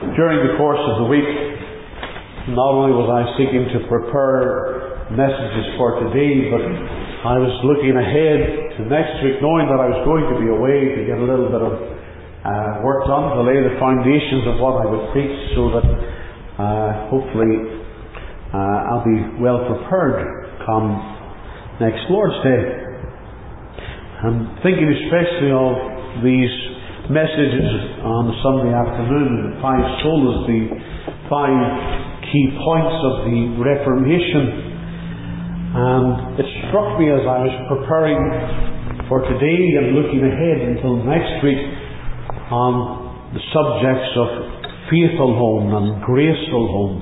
During the course of the week, not only was I seeking to prepare messages for today, but I was looking ahead to next week, knowing that I was going to be away to get a little bit of work done to lay the foundations of what I would preach, so that hopefully I'll be well prepared come next Lord's Day. I'm thinking especially of these messages on Sunday afternoon, the five solas, the five key points of the Reformation. And it struck me as I was preparing for today and looking ahead until next week on the subjects of faithful home and graceful home.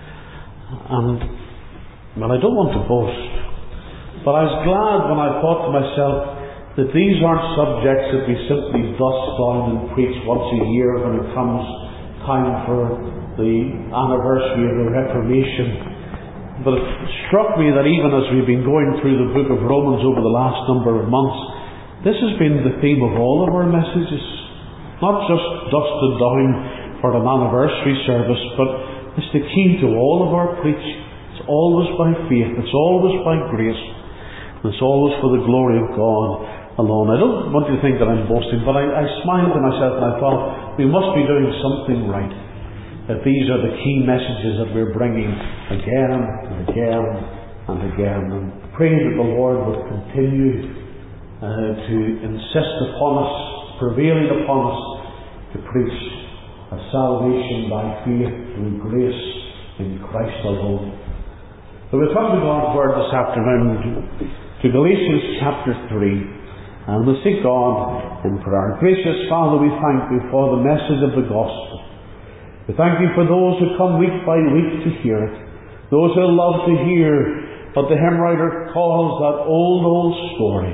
And, well, I don't want to boast, but I was glad when I thought to myself that these aren't subjects that we simply dust down and preach once a year when it comes time for the anniversary of the Reformation. But it struck me that even as we've been going through the book of Romans over the last number of months, this has been the theme of all of our messages. Not just dusted down for an anniversary service, but it's the key to all of our preaching. It's always by faith, it's always by grace, and it's always for the glory of God alone. I don't want you to think that I'm boasting, but I smiled to myself and I thought, we must be doing something right, that these are the key messages that we're bringing again and again and again. And pray that the Lord would continue to insist upon us, prevailing upon us, to preach a salvation by faith through grace in Christ alone. So we'll come to God's Word this afternoon to Galatians chapter 3. And we'll seek God in prayer. Gracious Father, we thank you for the message of the gospel. We thank you for those who come week by week to hear it. Those who love to hear what the hymn writer calls that old story.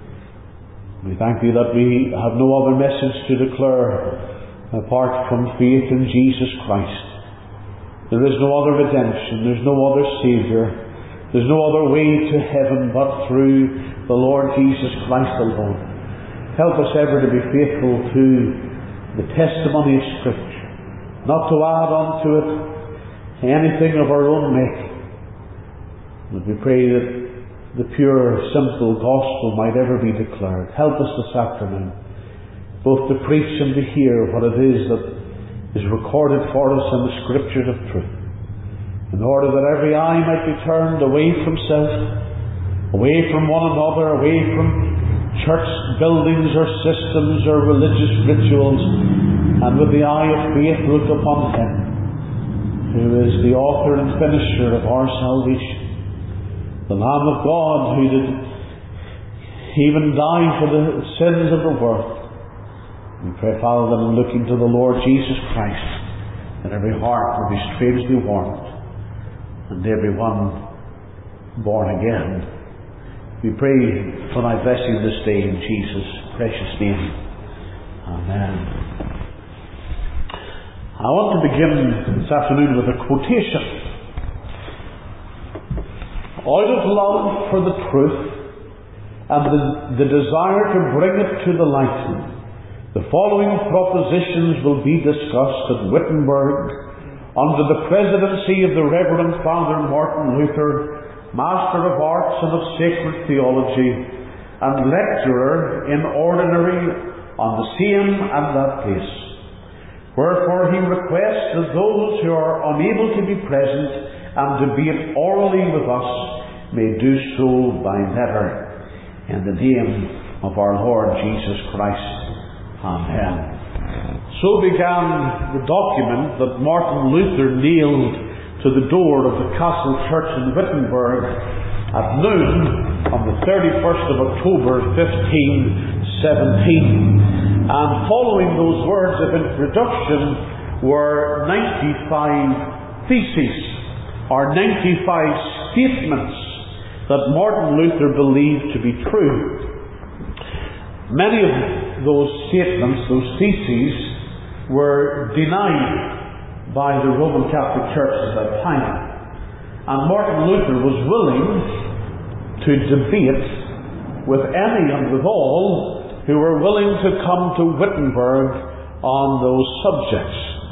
We thank you that we have no other message to declare apart from faith in Jesus Christ. There is no other redemption. There's no other Saviour. There's no other way to heaven but through the Lord Jesus Christ alone. Help us ever to be faithful to the testimony of Scripture, not to add on to it anything of our own making. But we pray that the pure, simple gospel might ever be declared. Help us this afternoon, both to preach and to hear what it is that is recorded for us in the Scriptures of truth, in order that every eye might be turned away from self, away from one another, away from church buildings or systems or religious rituals, and with the eye of faith look upon Him, who is the author and finisher of our salvation, the Lamb of God, who did even die for the sins of the world. We pray, Father, that in looking to the Lord Jesus Christ, that every heart will be strangely warmed, and every one born again. We pray for thy blessing this day in Jesus' precious name. Amen. I want to begin this afternoon with a quotation. Out of love for the truth and the desire to bring it to the light, the following propositions will be discussed at Wittenberg under the presidency of the Reverend Father Martin Luther, Master of Arts and of Sacred Theology, and lecturer in ordinary on the same and that place. Wherefore he requests that those who are unable to be present and debate orally with us may do so by letter. In the name of our Lord Jesus Christ. Amen. So began the document that Martin Luther nailed to the door of the Castle Church in Wittenberg at noon on the 31st of October 1517. And following those words of introduction were 95 theses, or 95 statements that Martin Luther believed to be true. Many of those statements, those theses, were denied by the Roman Catholic Church at that time. And Martin Luther was willing to debate with any and with all who were willing to come to Wittenberg on those subjects.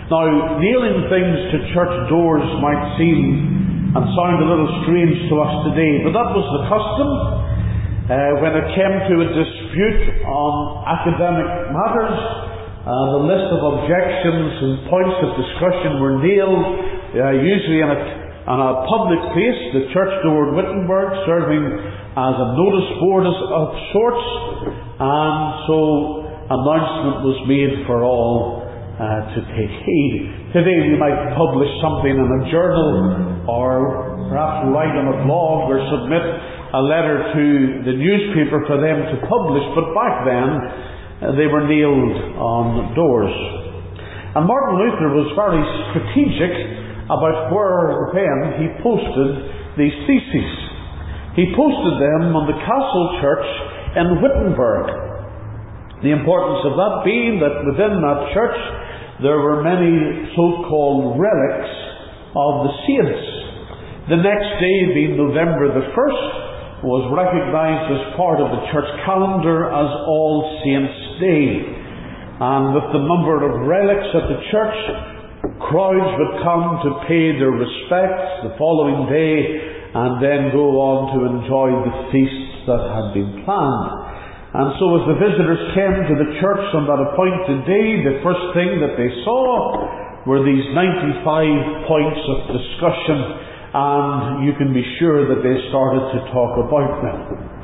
Now, nailing things to church doors might seem and sound a little strange to us today, but that was the custom when it came to a dispute on academic matters. The list of objections and points of discussion were nailed, usually on a public place, the church door in Wittenberg, serving as a notice board of sorts, and so announcement was made for all to take heed. Today we might publish something in a journal, or perhaps write on a blog, or submit a letter to the newspaper for them to publish, but back then they were nailed on doors. And Martin Luther was very strategic about when he posted these theses. He posted them on the Castle Church in Wittenberg. The importance of that being that within that church there were many so-called relics of the saints. The next day, being November the 1st, was recognised as part of the church calendar as All Saints' Day. And with the number of relics at the church, crowds would come to pay their respects the following day and then go on to enjoy the feasts that had been planned. And so as the visitors came to the church on that appointed day, the first thing that they saw were these 95 points of discussion, and you can be sure that they started to talk about them.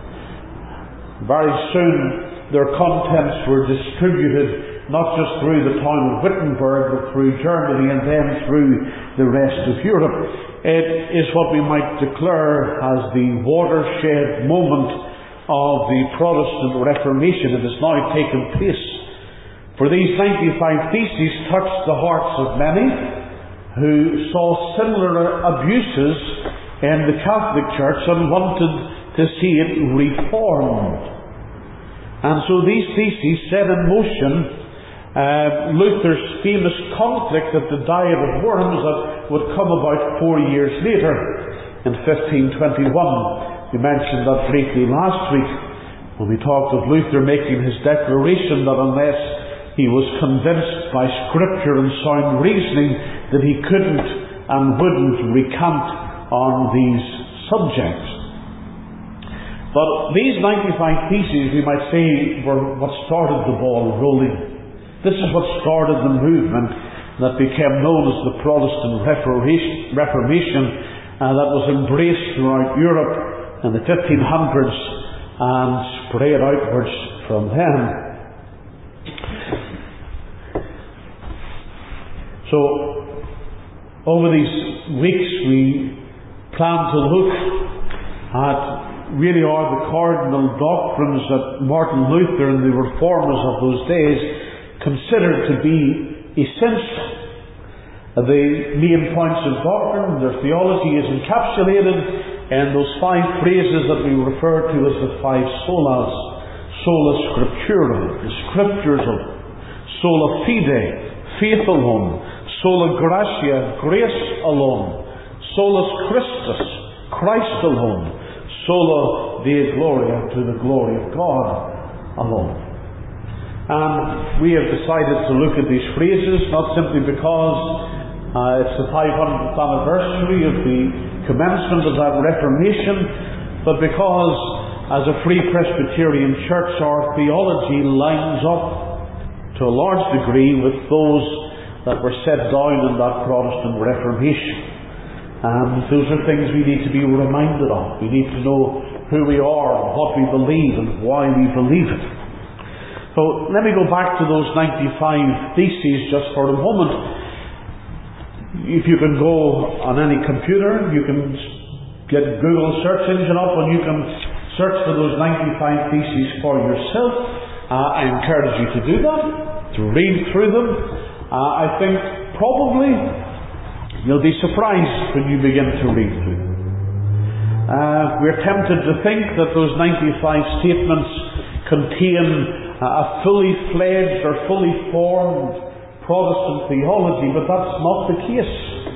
Very soon their contents were distributed not just through the town of Wittenberg, but through Germany and then through the rest of Europe. It is what we might declare as the watershed moment of the Protestant Reformation. It has now taken place. For these 95 theses touched the hearts of many who saw similar abuses in the Catholic Church and wanted to see it reformed. And so these theses set in motion Luther's famous conflict at the Diet of Worms that would come about 4 years later in 1521. We mentioned that briefly last week when we talked of Luther making his declaration that unless he was convinced by Scripture and sound reasoning that he couldn't and wouldn't recant on these subjects. But these 95 theses, we might say, were what started the ball rolling. This is what started the movement that became known as the Protestant Reformation, that was embraced throughout Europe in the 1500s and spread outwards from then. So, over these weeks we plan to look at really are the cardinal doctrines that Martin Luther and the reformers of those days considered to be essential. The main points of doctrine, their theology is encapsulated in those 5 phrases that we refer to as the 5 solas. Sola Scriptura, the Scriptures alone. Sola Fide, faith alone. Sola Gratia, grace alone. Solus Christus, Christ alone. Sola Dei Gloria, to the glory of God alone. And we have decided to look at these phrases not simply because it's the 500th anniversary of the commencement of that Reformation, but because as a Free Presbyterian Church our theology lines up to a large degree with those that were set down in that Protestant Reformation. And those are things we need to be reminded of. We need to know who we are, what we believe, and why we believe it. So let me go back to those 95 theses just for a moment. If you can go on any computer, you can get Google search engine up and you can search for those 95 theses for yourself. I encourage you to do that, to read through them. I think probably you'll be surprised when you begin to read through them. We're tempted to think that those 95 statements contain a fully fledged or fully formed Protestant theology, but that's not the case.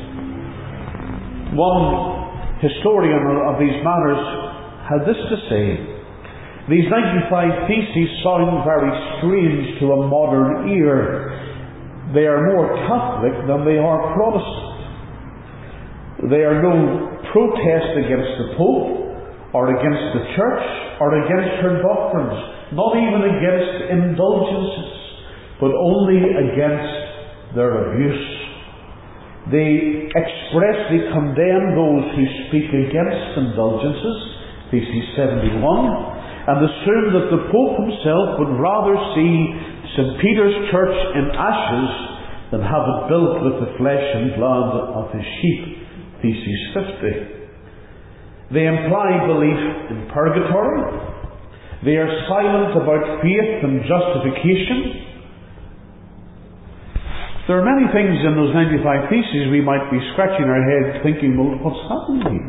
One historian of these matters had this to say: these 95 theses sound very strange to a modern ear. they are more Catholic than they are Protestant. They are no protest against the Pope, or against the Church, or against her doctrines, not even against indulgences, but only against their abuse. They expressly condemn those who speak against indulgences, Theses 71, and assume that the Pope himself would rather see St. Peter's Church in ashes than have it built with the flesh and blood of his sheep, Theses 50. They imply belief in purgatory. They are silent about faith and justification. There are many things in those 95 Theses we might be scratching our heads thinking, well, what's happening here?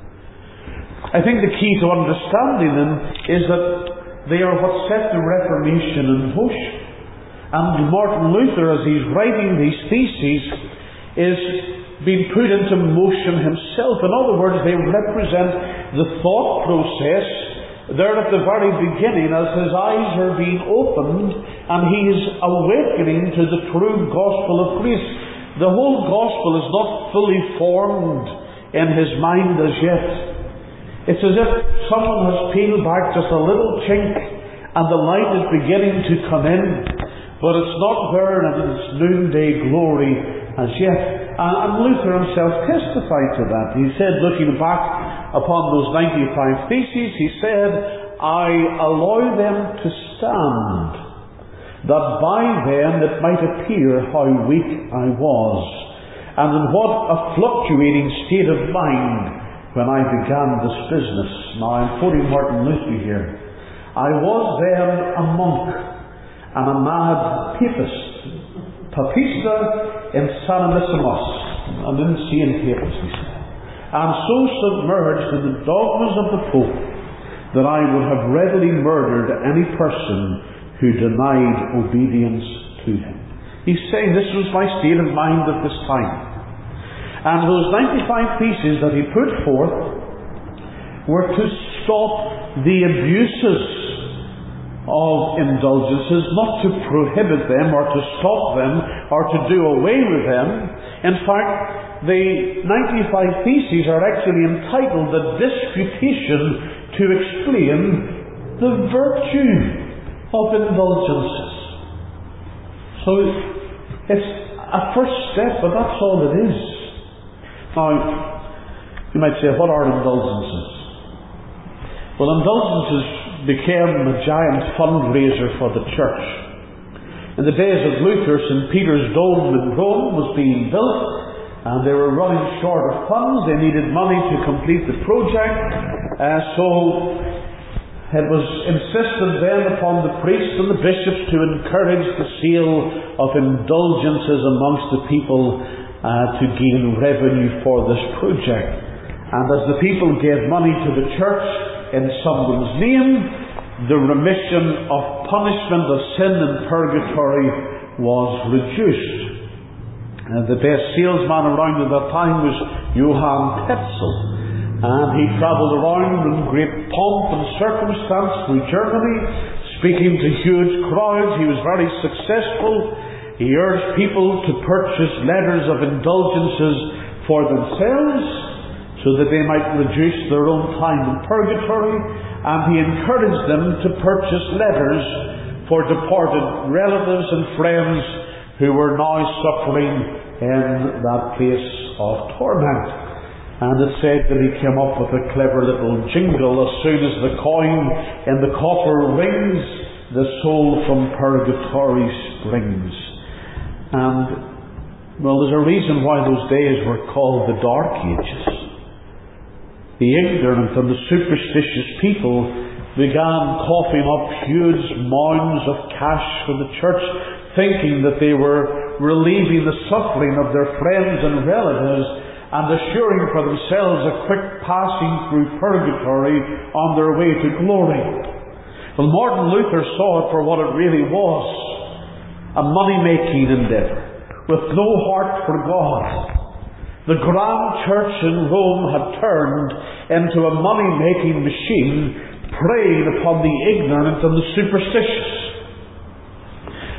I think the key to understanding them is that they are what set the Reformation in motion. And Martin Luther, as he's writing these Theses, is being put into motion himself. In other words, they represent the thought process there at the very beginning as his eyes are being opened and he is awakening to the true gospel of grace. The whole gospel is not fully formed in his mind as yet. It's as if someone has peeled back just a little chink and the light is beginning to come in, but it's not there in its noonday glory as yet. And Luther himself testified to that. He said, looking back upon those 95 Theses, he said, I allow them to stand, that by them it might appear how weak I was, and in what a fluctuating state of mind when I began this business. Now I'm quoting Martin Luther here. I was then a monk and a mad papist, papista insanimissimus, an insane papist, he said, and so submerged in the dogmas of the Pope that I would have readily murdered any person who denied obedience to him. He's saying this was my state of mind at this time. And those 95 Theses that he put forth were to stop the abuses of indulgences, not to prohibit them or to stop them or to do away with them. In fact, the 95 Theses are actually entitled The Disputation to explain the virtue of indulgences. So it's a first step, but that's all it is. Now, you might say, what are indulgences? Well, indulgences became a giant fundraiser for the church. In the days of Luther, St. Peter's Dome in Rome was being built, and they were running short of funds. They needed money to complete the project, so it was insisted then upon the priests and the bishops to encourage the sale of indulgences amongst the people to gain revenue for this project. And as the people gave money to the church in someone's name, the remission of punishment of sin and purgatory was reduced. The best salesman around at that time was Johann Tetzel, and he travelled around in great pomp and circumstance through Germany, speaking to huge crowds. He was very successful. He urged people to purchase letters of indulgences for themselves so that they might reduce their own time in purgatory, and he encouraged them to purchase letters for departed relatives and friends who were now suffering in that place of torment. And it said that he came up with a clever little jingle: as soon as the coin in the coffer rings, the soul from purgatory springs. And, well, there's a reason why those days were called the Dark Ages. The ignorant and the superstitious people began coughing up huge mounds of cash for the church, thinking that they were relieving the suffering of their friends and relatives and assuring for themselves a quick passing through purgatory on their way to glory. Well, Martin Luther saw it for what it really was: a money-making endeavour with no heart for God. The grand church in Rome had turned into a money-making machine, preying upon the ignorant and the superstitious.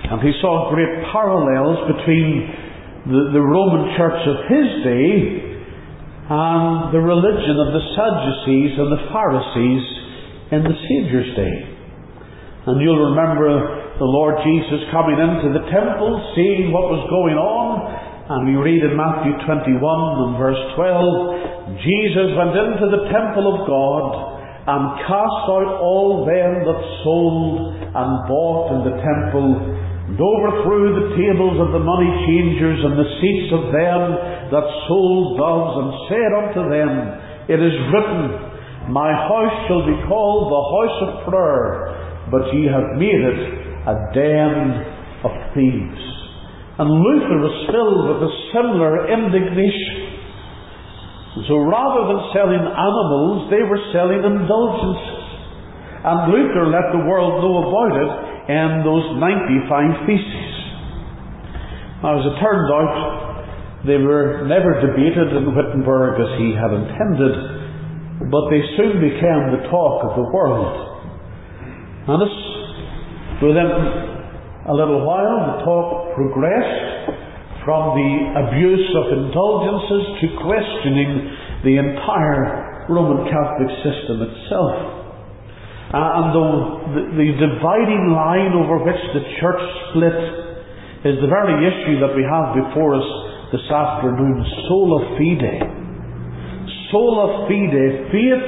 And he saw great parallels between the Roman church of his day and the religion of the Sadducees and the Pharisees in the Saviour's day. And you'll remember the Lord Jesus coming into the temple, seeing what was going on. And we read in Matthew 21 and verse 12, Jesus went into the temple of God and cast out all them that sold and bought in the temple, and overthrew the tables of the money changers and the seats of them that sold doves, and said unto them, It is written, My house shall be called the house of prayer, but ye have made it a den of thieves. And Luther was filled with a similar indignation. So rather than selling animals, they were selling indulgences. And Luther let the world know about it in those 95 Theses. Now, as it turned out, they were never debated in Wittenberg as he had intended, but they soon became the talk of the world. And within a little while, the talk progressed from the abuse of indulgences to questioning the entire Roman Catholic system itself. And the dividing line over which the church split is the very issue that we have before us this afternoon, sola fide. Sola fide, faith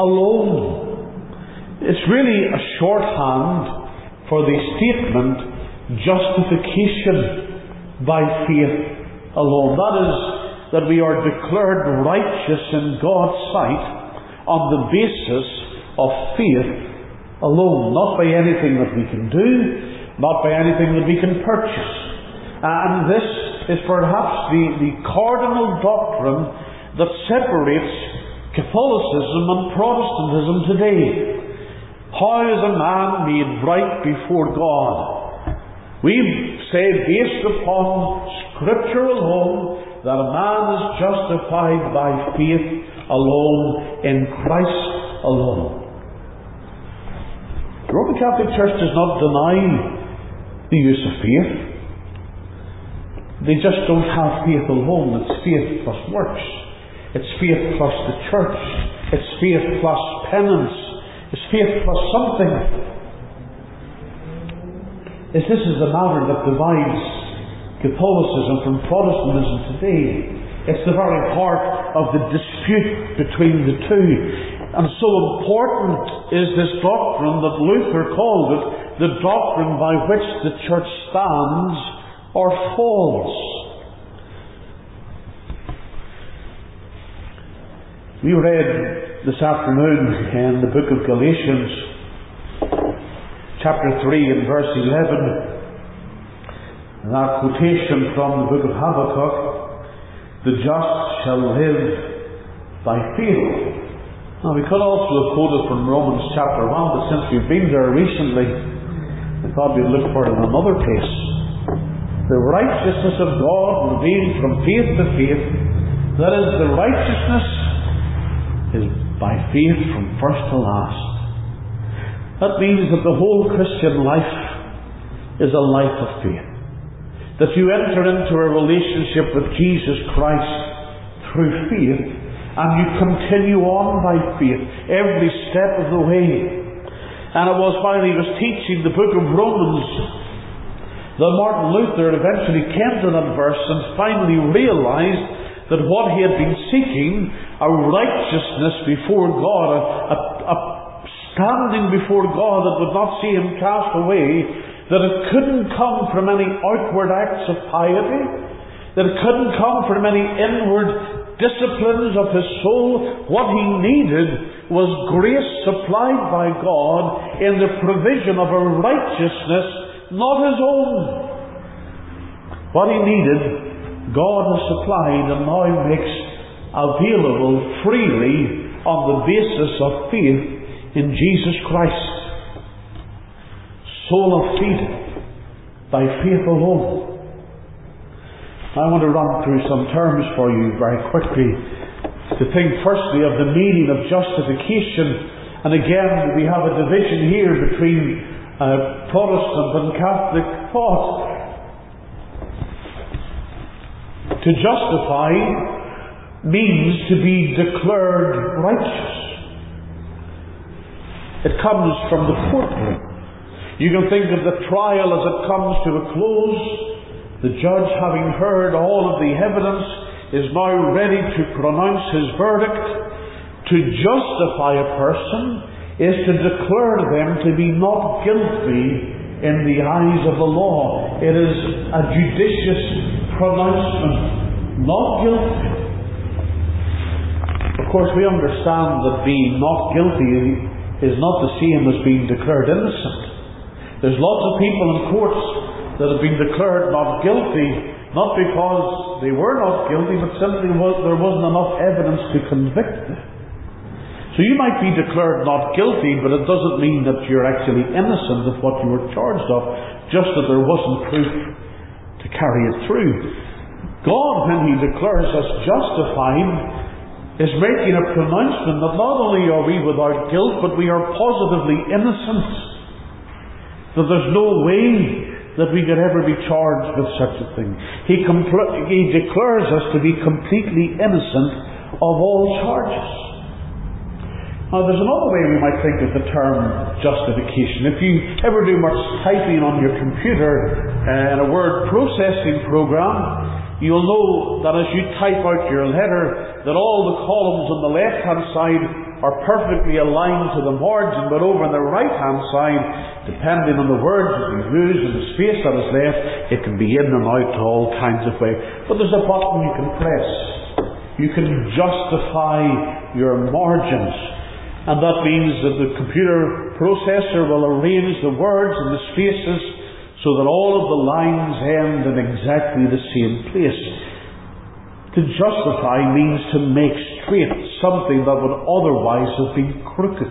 alone. It's really a shorthand for the statement justification by faith alone. That is, that we are declared righteous in God's sight on the basis of faith alone, not by anything that we can do, not by anything that we can purchase. And this is perhaps the cardinal doctrine that separates Catholicism and Protestantism today. How is a man made right before God? We say, based upon Scripture alone, that a man is justified by faith alone, in Christ alone. The Roman Catholic Church does not deny the use of faith. They just don't have faith alone. It's faith plus works. It's faith plus the church. It's faith plus penance. It's faith plus something. This is the matter that divides Catholicism from Protestantism today. It's the very heart of the dispute between the two. And so important is this doctrine that Luther called it the doctrine by which the church stands or falls. We read this afternoon in the book of Galatians, chapter 3 and verse 11, that quotation from the book of Habakkuk, the just shall live by faith. Now, we could also have quoted from Romans chapter 1, but since we've been there recently, I thought we'd look for it in another place. The righteousness of God revealed from faith to faith, that is, the righteousness is by faith from first to last. That means that the whole Christian life is a life of faith. That you enter into a relationship with Jesus Christ through faith, and you continue on by faith every step of the way. And it was while he was teaching the book of Romans that Martin Luther eventually came to that verse and finally realized that what he had been seeking, a righteousness before God, a standing before God that would not see him cast away, that it couldn't come from any outward acts of piety, that it couldn't come from any inward disciplines of his soul. What he needed was grace supplied by God in the provision of a righteousness not his own. What he needed, God has supplied and now makes available freely on the basis of faith in Jesus Christ. Sola fide, by faith alone. I want to run through some terms for you very quickly, to think firstly of the meaning of justification. And again, we have a division here between Protestant and Catholic thought. To justify means to be declared righteous. It comes from the courtroom. You can think of the trial as it comes to a close. The judge, having heard all of the evidence, is now ready to pronounce his verdict. To justify a person is to declare them to be not guilty in the eyes of the law. It is a judicious pronouncement. Not guilty. Of course, we understand that being not guilty is not the same as being declared innocent. There's lots of people in courts that have been declared not guilty, not because they were not guilty, but simply there wasn't enough evidence to convict them. So you might be declared not guilty, but it doesn't mean that you're actually innocent of what you were charged of, just that there wasn't proof to carry it through. God, when He declares us justified, is making a pronouncement that not only are we without guilt, but we are positively innocent. That there's no way that we could ever be charged with such a thing. He declares us to be completely innocent of all charges. Now, there's another way we might think of the term justification. If you ever do much typing on your computer in a word processing program, you'll know that as you type out your letter, that all the columns on the left-hand side are perfectly aligned to the margin, but over on the right-hand side, depending on the words that you use and the space that is left, it can be in and out to all kinds of ways. But there's a button you can press. You can justify your margins. And that means that the computer processor will arrange the words and the spaces so that all of the lines end in exactly the same place. To justify means to make straight something that would otherwise have been crooked.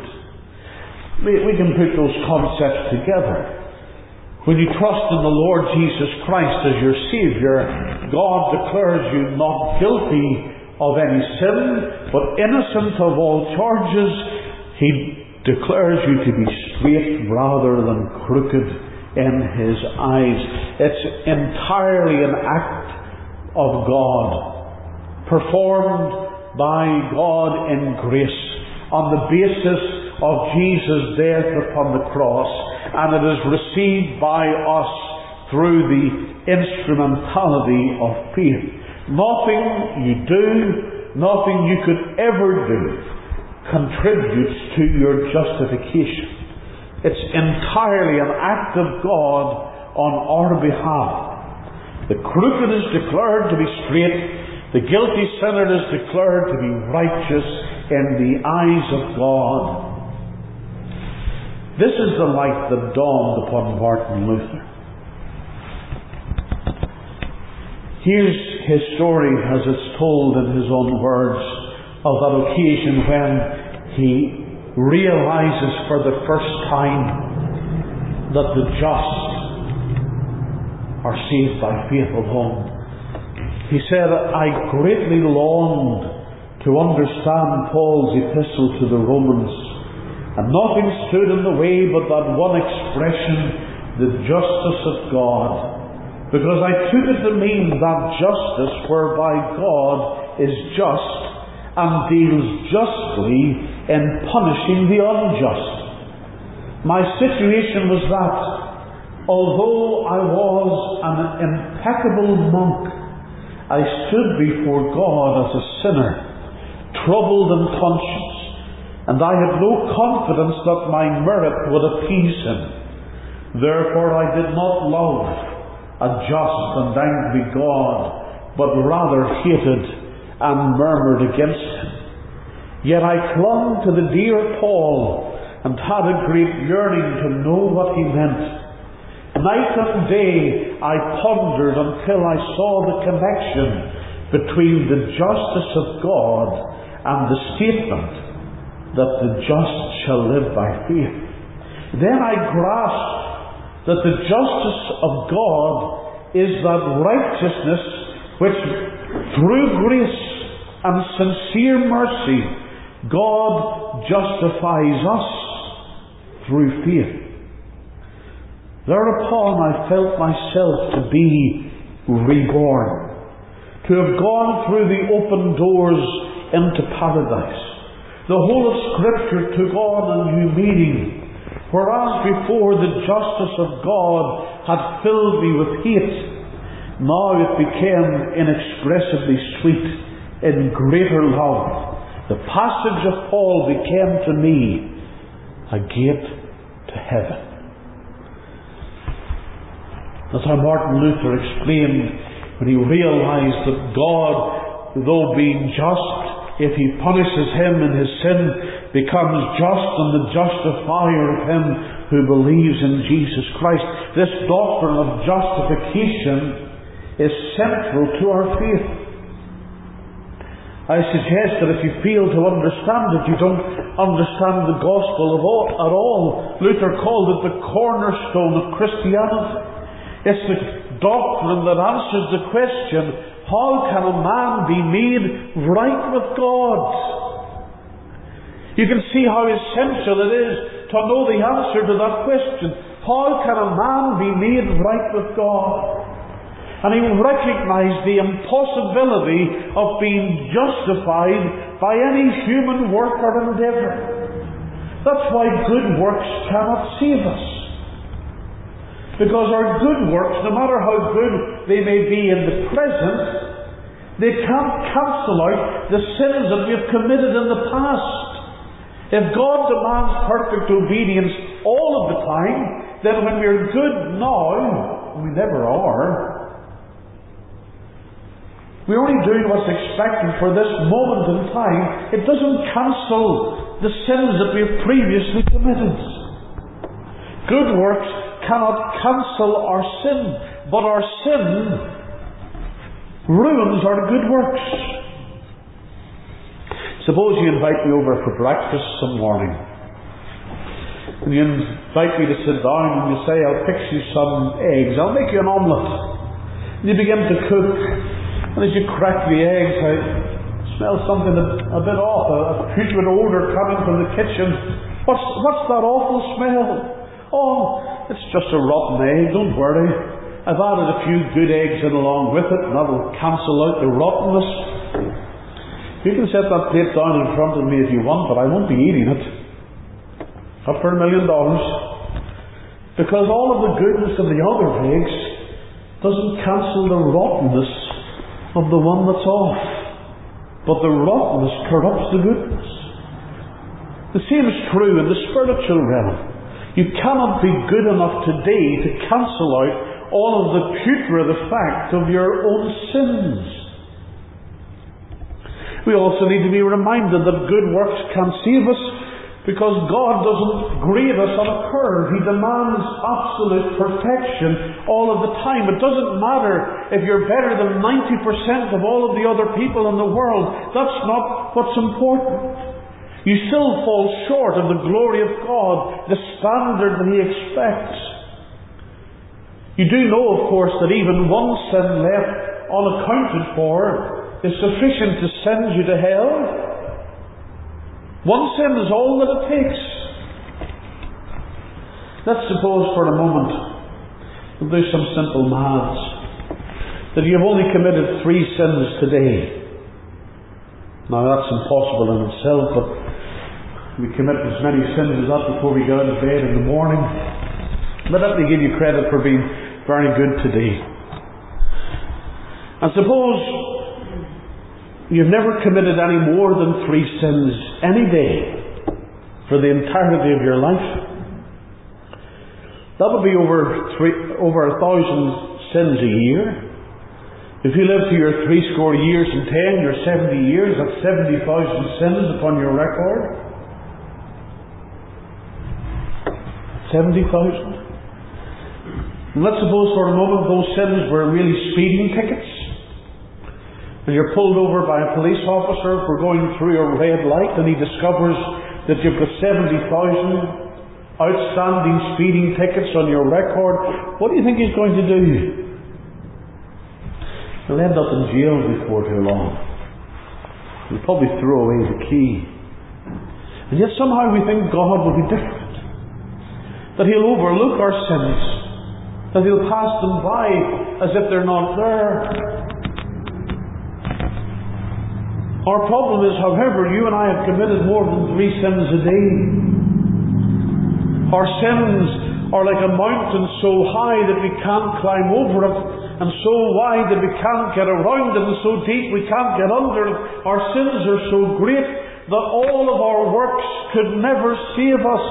We can put those concepts together. When you trust in the Lord Jesus Christ as your Saviour, God declares you not guilty of any sin, but innocent of all charges. He declares you to be straight rather than crooked in His eyes. It's entirely an act of God, performed by God in grace on the basis of Jesus' death upon the cross, and it is received by us through the instrumentality of faith. Nothing you do, nothing you could ever do, contributes to your justification. It's entirely an act of God on our behalf. The crooked is declared to be straight. The guilty sinner is declared to be righteous in the eyes of God. This is the light that dawned upon Martin Luther. Here's his story as it's told in his own words of that occasion when he realizes for the first time that the just are saved by faith alone. He said, I greatly longed to understand Paul's epistle to the Romans, and nothing stood in the way but that one expression, the justice of God, because I took it to mean that justice whereby God is just and deals justly in punishing the unjust. My situation was that, although I was an impeccable monk, I stood before God as a sinner, troubled in conscience, and I had no confidence that my merit would appease Him. Therefore I did not love a just and angry God, but rather hated and murmured against Him. Yet I clung to the dear Paul and had a great yearning to know what he meant. Night and day I pondered until I saw the connection between the justice of God and the statement that the just shall live by faith. Then I grasped that the justice of God is that righteousness which through grace and sincere mercy God justifies us through faith. Thereupon I felt myself to be reborn, to have gone through the open doors into paradise. The whole of Scripture took on a new meaning. Whereas before the justice of God had filled me with hate, now it became inexpressibly sweet in greater love. The passage of Paul became to me a gate to heaven. That's how Martin Luther explained when he realized that God, though being just, if he punishes him in his sin, becomes just and the justifier of him who believes in Jesus Christ. This doctrine of justification is central to our faith. I suggest that if you fail to understand it, you don't understand the gospel at all. Luther called it the cornerstone of Christianity. It's the doctrine that answers the question, how can a man be made right with God? You can see how essential it is to know the answer to that question. How can a man be made right with God? And he recognized the impossibility of being justified by any human work or endeavour. That's why good works cannot save us. Because our good works, no matter how good they may be in the present, they can't cancel out the sins that we have committed in the past. If God demands perfect obedience all of the time, then when we're good now, we never are, we're only doing what's expected for this moment in time. It doesn't cancel the sins that we have previously committed. Good works cannot cancel our sin, but our sin ruins our good works. Suppose you invite me over for breakfast some morning, and you invite me to sit down, and you say, I'll fix you some eggs, I'll make you an omelette. And you begin to cook, and as you crack the eggs, I smell something a bit off, a putrid odour coming from the kitchen. What's that awful smell? Oh, it's just a rotten egg, don't worry. I've added a few good eggs in along with it, and that will cancel out the rottenness. You can set that plate down in front of me if you want, but I won't be eating it. Not for $1 million. Because all of the goodness of the other eggs doesn't cancel the rottenness of the one that's off. But the rottenness corrupts the goodness. The same is true in the spiritual realm. You cannot be good enough today to cancel out all of the putrid effect of your own sins. We also need to be reminded that good works can save us, because God doesn't grade us on a curve. He demands absolute perfection all of the time. It doesn't matter if you're better than 90% of all of the other people in the world. That's not what's important. You still fall short of the glory of God, the standard that He expects. You do know, of course, that even one sin left unaccounted for is sufficient to send you to hell. One sin is all that it takes. Let's suppose for a moment, we'll do some simple maths, that you've only committed 3 sins today. Now that's impossible in itself, but we commit as many sins as that before we get out of bed in the morning. But let me give you credit for being very good today. And suppose you've never committed any more than 3 sins any day for the entirety of your life. That would be over 1,000 sins a year. If you live to your 80 years and 10, your 70 years, that's 70,000 sins upon your record. 70,000. And let's suppose for a moment those sins were really speeding tickets, and you're pulled over by a police officer for going through a red light, and he discovers that you've got 70,000 outstanding speeding tickets on your record. What do you think he's going to do? He'll end up in jail before too long. He'll probably throw away the key. And yet somehow we think God will be different. That He'll overlook our sins that He'll pass them by as if they're not there. Our problem is, however, you and I have committed more than 3 sins a day. Our sins are like a mountain so high that we can't climb over it, and so wide that we can't get around it, and so deep we can't get under it. Our sins are so great that all of our works could never save us.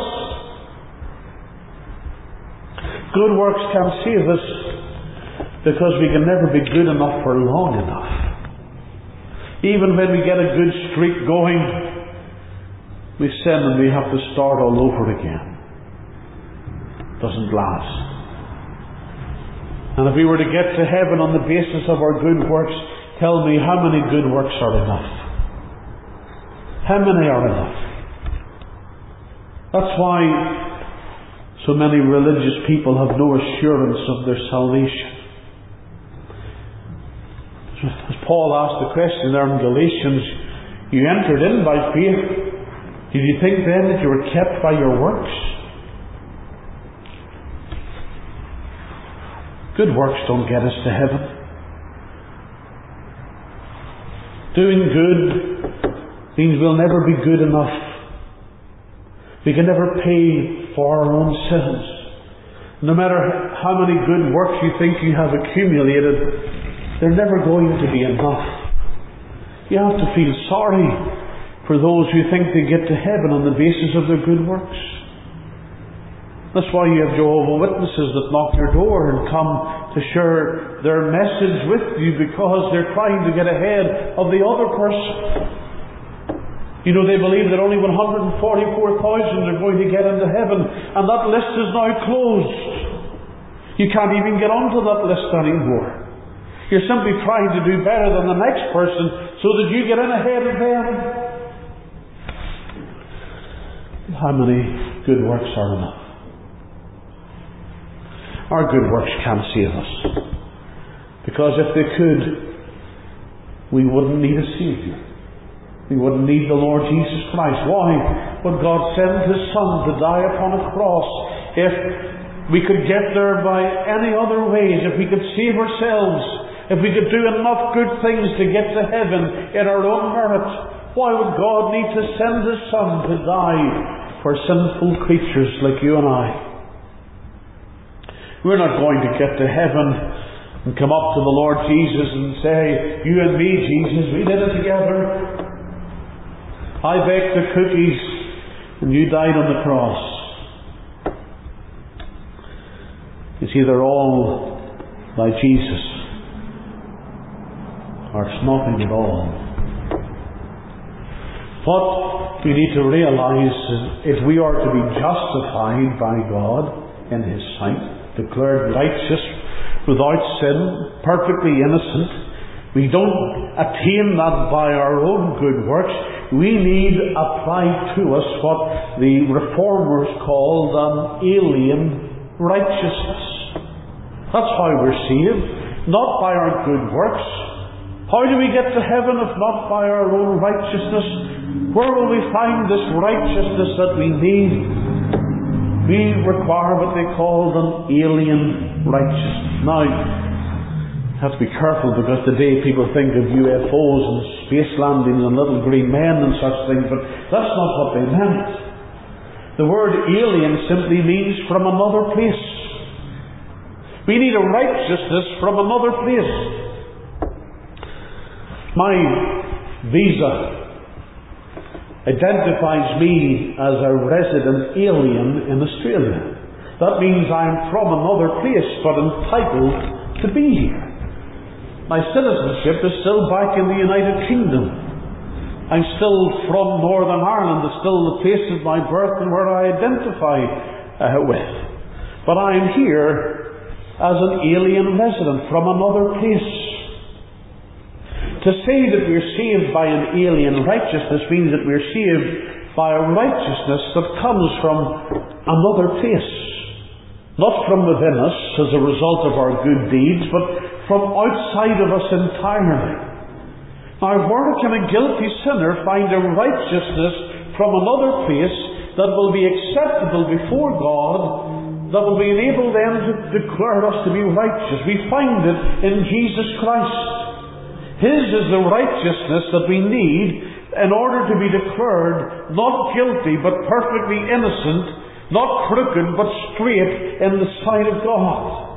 Good works can't save us because we can never be good enough for long enough. Even when we get a good streak going, we sin and we have to start all over again. It doesn't last. And if we were to get to heaven on the basis of our good works, tell me, how many good works are enough? How many are enough? That's why so many religious people have no assurance of their salvation. As Paul asked the question there in Galatians, you entered in by faith. Did you think then that you were kept by your works? Good works don't get us to heaven. Doing good means we'll never be good enough. We can never pay for our own sins. No matter how many good works you think you have accumulated, they're never going to be enough. You have to feel sorry for those who think they get to heaven on the basis of their good works. That's why you have Jehovah's Witnesses that knock your door and come to share their message with you, because they're trying to get ahead of the other person. You know, they believe that only 144,000 are going to get into heaven, and that list is now closed. You can't even get onto that list anymore. You're simply trying to do better than the next person so that you get in ahead of them. How many good works are enough? Our good works can't save us. Because if they could, we wouldn't need a Saviour. We wouldn't need the Lord Jesus Christ. Why would God send His Son to die upon a cross if we could get there by any other ways, if we could save ourselves, if we could do enough good things to get to heaven in our own merit? Why would God need to send His Son to die for sinful creatures like you and I? We're not going to get to heaven and come up to the Lord Jesus and say, you and me, Jesus, we did it together. I baked the cookies and you died on the cross. It's either all by Jesus or it's nothing at all. What we need to realize is, if we are to be justified by God in His sight, declared righteous, without sin, perfectly innocent, we don't attain that by our own good works. We need applied to us what the Reformers called an alien righteousness. That's how we're saved, not by our good works. How do we get to heaven if not by our own righteousness? Where will we find this righteousness that we need? We require what they call an alien righteousness. Now, you have to be careful, because today people think of UFOs and space landings and little green men and such things, but that's not what they meant. The word alien simply means from another place. We need a righteousness from another place. My visa identifies me as a resident alien in Australia. That means I'm from another place but entitled to be here. My citizenship is still back in the United Kingdom. I'm still from Northern Ireland. It's still the place of my birth and where I identify with. But I am here as an alien resident from another place. To say that we're saved by an alien righteousness means that we're saved by a righteousness that comes from another place. Not from within us as a result of our good deeds, but from outside of us entirely. Now, where can a guilty sinner find a righteousness from another place that will be acceptable before God, that will enable them to declare us to be righteous. We find it in Jesus Christ. His is the righteousness that we need in order to be declared not guilty but perfectly innocent, not crooked but straight in the sight of God.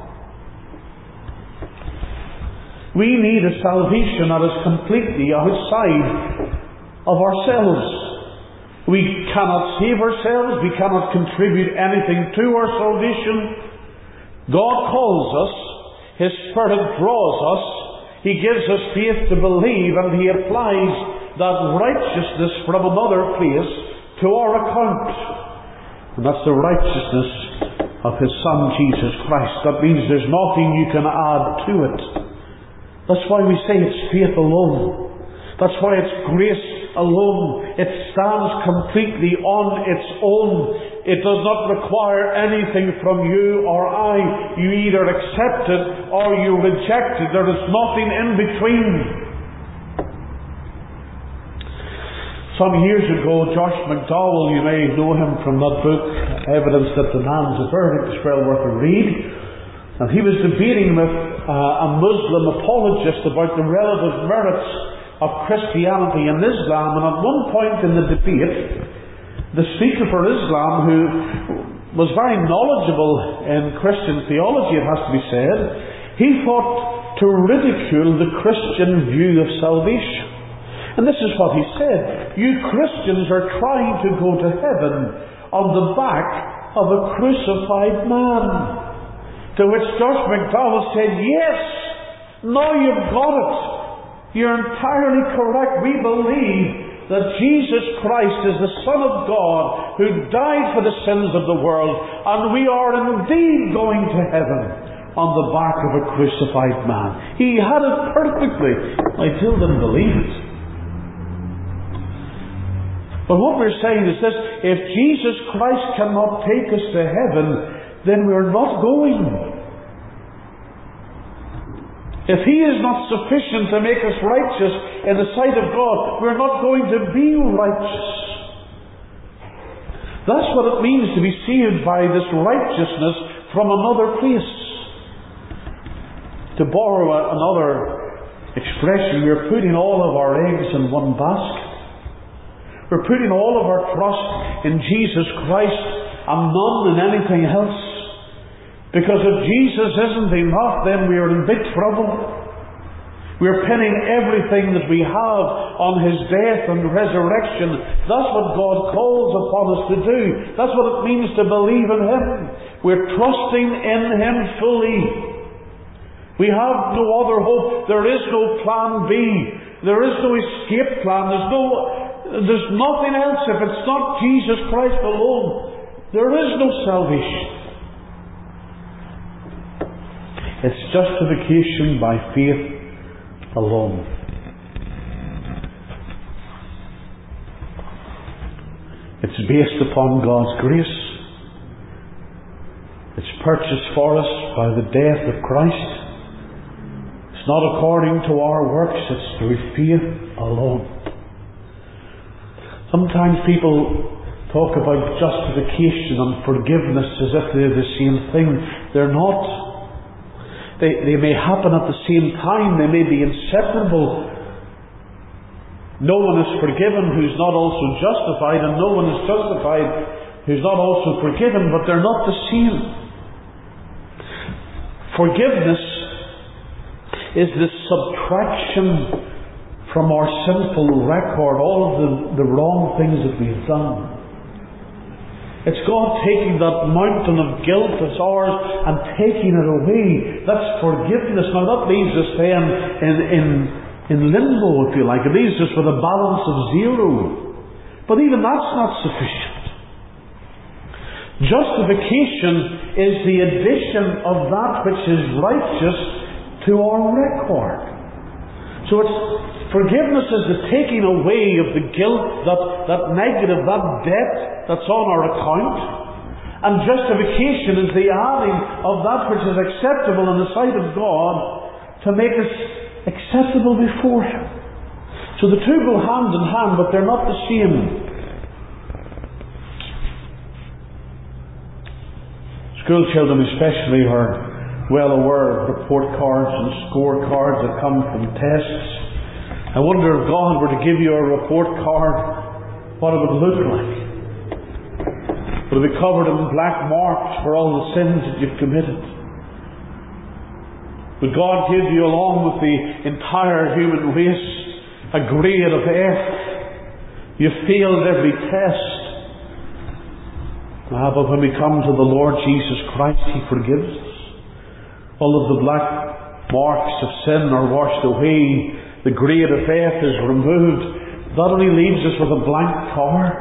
We need a salvation that is completely outside of ourselves. We cannot save ourselves. We cannot contribute anything to our salvation. God calls us. His Spirit draws us. He gives us faith to believe, and He applies that righteousness from another place to our account. And that's the righteousness of His Son, Jesus Christ. That means there's nothing you can add to it. That's why we say it's faith alone. That's why it's grace alone. It stands completely on its own. It does not require anything from you or I. You either accept it or you reject it. There is nothing in between. Some years ago, Josh McDowell, you may know him from that book, Evidence That Demands a Verdict. It's well worth a read. And he was debating with a Muslim apologist about the relative merits of Christianity and Islam. And at one point in the debate, the speaker for Islam, who was very knowledgeable in Christian theology, it has to be said, he thought to ridicule the Christian view of salvation. And this is what he said: you Christians are trying to go to heaven on the back of a crucified man. To which Josh McDowell said, yes, now you've got it. You're entirely correct. We believe that Jesus Christ is the Son of God who died for the sins of the world, and we are indeed going to heaven on the back of a crucified man. He had it perfectly. I still didn't believe it. But what we're saying is this: if Jesus Christ cannot take us to heaven, then we're not going. If He is not sufficient to make us righteous in the sight of God, we're not going to be righteous. That's what it means to be saved by this righteousness from another place. To borrow another expression, we're putting all of our eggs in one basket. We're putting all of our trust in Jesus Christ and none in anything else. Because if Jesus isn't enough, then we are in big trouble. We're pinning everything that we have on His death and resurrection. That's what God calls upon us to do. That's what it means to believe in Him. We're trusting in Him fully. We have no other hope. There is no plan B. There is no escape plan. There's nothing else. If it's not Jesus Christ alone, there is no salvation. It's justification by faith alone. It's based upon God's grace. It's purchased for us by the death of Christ. It's not according to our works, it's through faith alone. Sometimes people talk about justification and forgiveness as if they're the same thing. They're not. They may happen at the same time. They may be inseparable. No one is forgiven who's not also justified, and no one is justified who's not also forgiven, but they're not the same. Forgiveness is the subtraction from our sinful record, all of the wrong things that we've done. It's God taking that mountain of guilt that's ours and taking it away. That's forgiveness. Now that leaves us then in limbo, if you like. It leaves us with a balance of zero. But even that's not sufficient. Justification is the addition of that which is righteous to our record. So it's forgiveness is the taking away of the guilt, that negative, that debt that's on our account. And justification is the adding of that which is acceptable in the sight of God to make us acceptable before Him. So the two go hand in hand, but they're not the same. School children especially are well aware of report cards and score cards that come from tests. I wonder if God were to give you a report card, what it would look like. Would it be covered in black marks for all the sins that you've committed? Would God give you, along with the entire human race, a grade of F? You failed every test. But when we come to the Lord Jesus Christ, He forgives us. All of the black marks of sin are washed away. The grade of F is removed. That only leaves us with a blank card.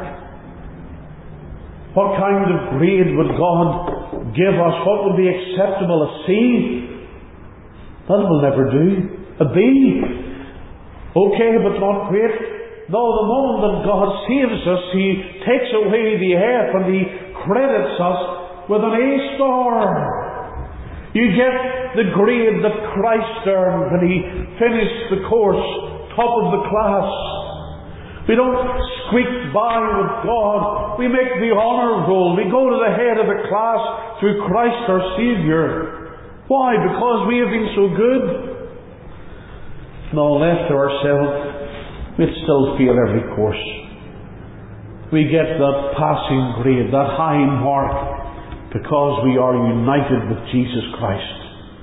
What kind of grade would God give us? What would be acceptable? A C? That will never do. A B? Okay, but not great. No, the moment that God saves us, He takes away the F and He credits us with an A star. You get the grade that Christ earned when He finished the course, top of the class. We don't squeak by with God. We make the honour roll. We go to the head of the class through Christ our Saviour. Why? Because we have been so good? No, left to ourselves, we'd still fail every course. We get that passing grade, that high mark, because we are united with Jesus Christ.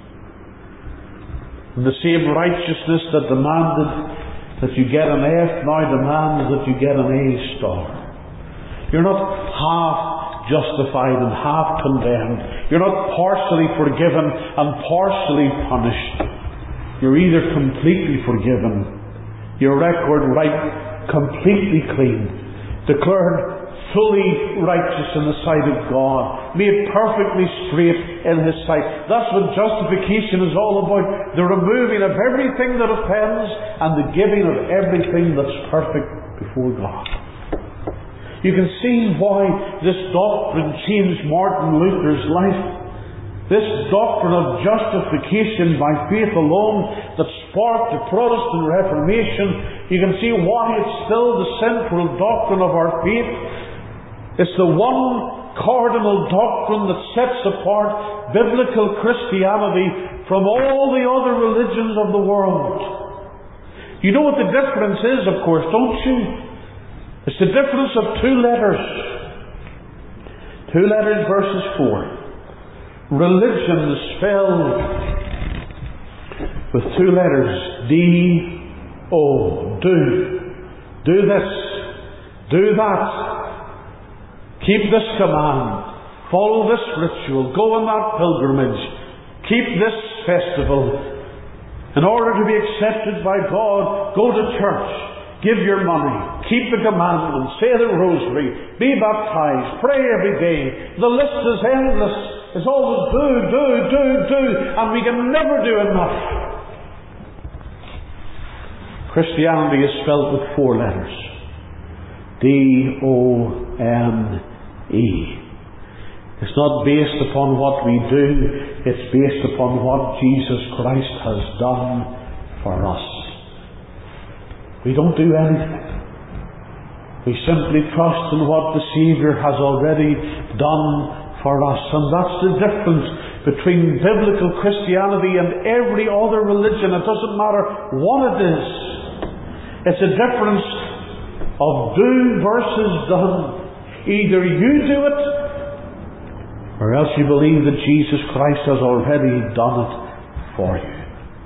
And the same righteousness that demanded that you get an F now demands that you get an A star. You're not half justified and half condemned. You're not partially forgiven and partially punished. You're either completely forgiven, your record right, completely clean, declared fully righteous in the sight of God, made perfectly straight in His sight. That's what justification is all about. The removing of everything that offends and the giving of everything that's perfect before God. You can see why this doctrine changed Martin Luther's life. This doctrine of justification by faith alone that sparked the Protestant Reformation, you can see why it's still the central doctrine of our faith. It's the one cardinal doctrine that sets apart biblical Christianity from all the other religions of the world. You know what the difference is, of course, don't you? It's the difference of two letters. 2 letters, verses 4. Religion is spelled with 2 letters. D-O. Do. Do this. Do that. Keep this command. Follow this ritual. Go on that pilgrimage. Keep this festival. In order to be accepted by God, go to church. Give your money. Keep the commandments. Say the rosary. Be baptized. Pray every day. The list is endless. It's always do. And we can never do enough. Christianity is spelled with 4 letters. D-O-N-E. It's not based upon what we do, it's based upon what Jesus Christ has done for us. We don't do anything. We simply trust in what the Saviour has already done for us. And that's the difference between biblical Christianity and every other religion. It doesn't matter what it is. It's a difference of do versus done. Either you do it, or else you believe that Jesus Christ has already done it for you.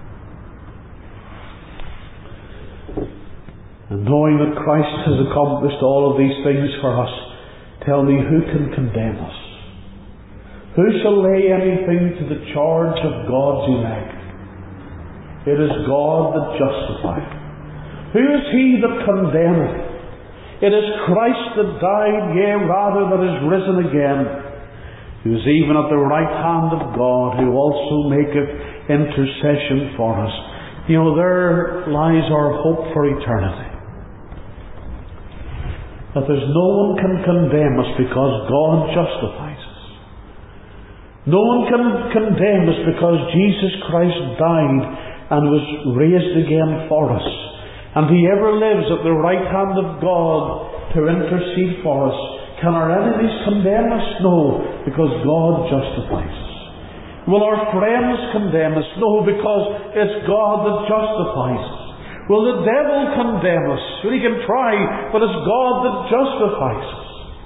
And knowing that Christ has accomplished all of these things for us, tell me, who can condemn us? Who shall lay anything to the charge of God's elect? It is God that justifieth. Who is he that condemneth? It is Christ that died, yea, rather that is risen again, who is even at the right hand of God, who also maketh intercession for us. You know, there lies our hope for eternity. That there's no one can condemn us because God justifies us. No one can condemn us because Jesus Christ died and was raised again for us. And He ever lives at the right hand of God to intercede for us. Can our enemies condemn us? No, because God justifies us. Will our friends condemn us? No, because it's God that justifies us. Will the devil condemn us? Well, he can try, but it's God that justifies us.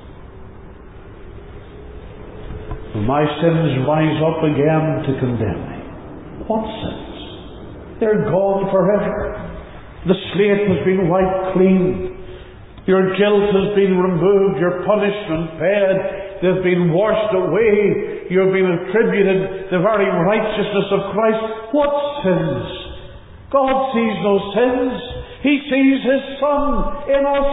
When my sins rise up again to condemn me, what sins? They're gone forever. The slate has been wiped clean. Your guilt has been removed. Your punishment paid. They've been washed away. You've been attributed the very righteousness of Christ. What sins? God sees no sins. He sees His Son in us.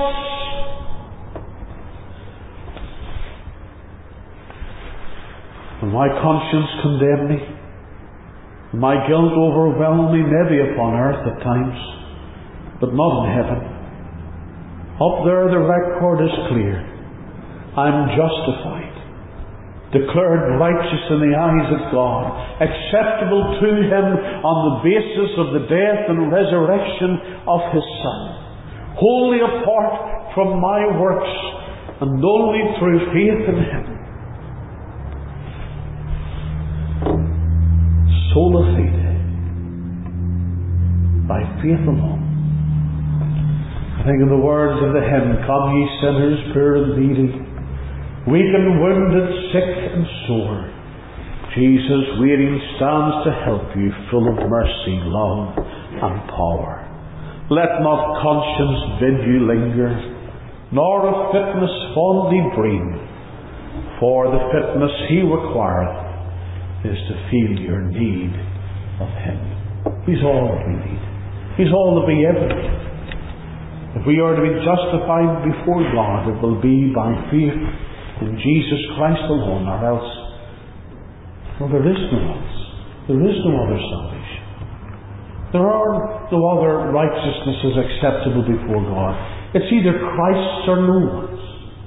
When my conscience condemn me, my guilt overwhelm me, maybe upon earth at times, but not in heaven. Up there the record is clear. I'm justified, declared righteous in the eyes of God, acceptable to Him on the basis of the death and resurrection of His Son, wholly apart from my works and only through faith in Him. Sola fide, by faith alone. I think of the words of the hymn, come ye sinners, poor and needy, weak and wounded, sick and sore. Jesus waiting stands to help you, full of mercy, love and power. Let not conscience bid you linger, nor of fitness fondly dream, for the fitness He requireth is to feel your need of Him. He's all that we need. He's all that we ever need. If we are to be justified before God, it will be by faith in Jesus Christ alone, or else, well, there is no else. There is no other salvation. There are no other righteousnesses acceptable before God. It's either Christ's or no one's.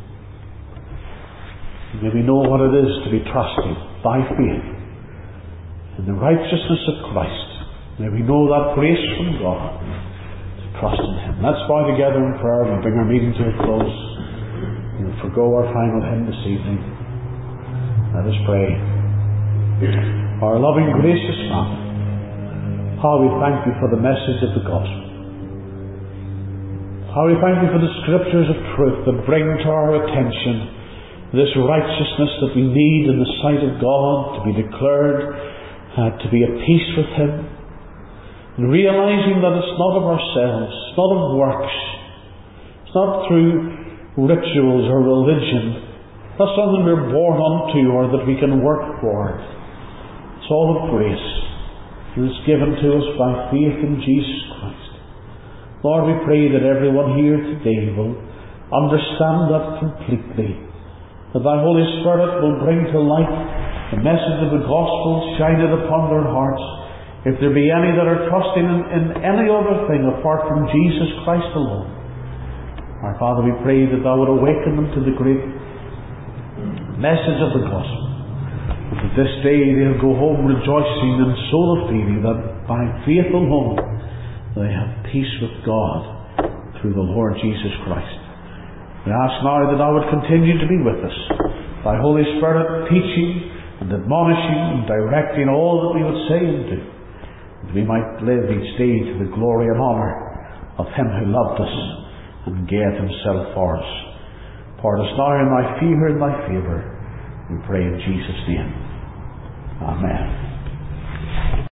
May we know what it is to be trusted by faith in the righteousness of Christ. May we know that grace from God to trust in Him. Let's bow together in prayer and bring our meeting to a close. We'll forgo our final hymn this evening. Let us pray. Our loving, gracious Father, how we thank You for the message of the gospel. How we thank You for the scriptures of truth that bring to our attention this righteousness that we need in the sight of God to be declared, to be at peace with Him, and realizing that it's not of ourselves, it's not of works, it's not through rituals or religion, not something we're born unto or that we can work for. It's all of grace, and it's given to us by faith in Jesus Christ. Lord, we pray that everyone here today will understand that completely, that Thy Holy Spirit will bring to light the message of the gospel, shine it upon their hearts. If there be any that are trusting in any other thing apart from Jesus Christ alone, our Father, we pray that Thou would awaken them to the great message of the gospel, and that this day they'll go home rejoicing and sola fide that by faith alone they have peace with God through the Lord Jesus Christ. We ask now that Thou would continue to be with us, Thy Holy Spirit teaching and admonishing and directing all that we would say and do, that we might live each day to the glory and honour of Him who loved us and gave Himself for us. Pour us now in Thy fear and Thy favour, we pray in Jesus' name. Amen.